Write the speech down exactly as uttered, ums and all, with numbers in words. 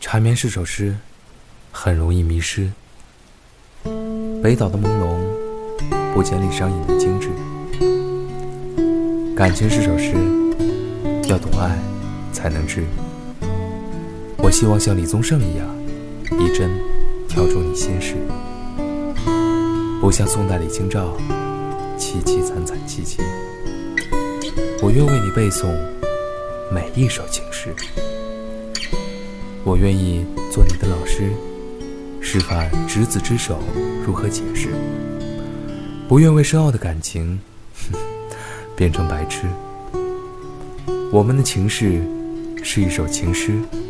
缠绵是首诗，很容易迷失。北岛的朦胧，不减李商隐的精致。感情是首诗，要懂爱才能知。我希望像李宗盛一样，一针挑中你心事，不像宋代李清照，凄凄惨惨戚戚。我愿为你背诵每一首情诗，我愿意做你的老师，示范执子之手如何解释，不愿为深奥的感情变成白痴。我们的情事是一首情诗，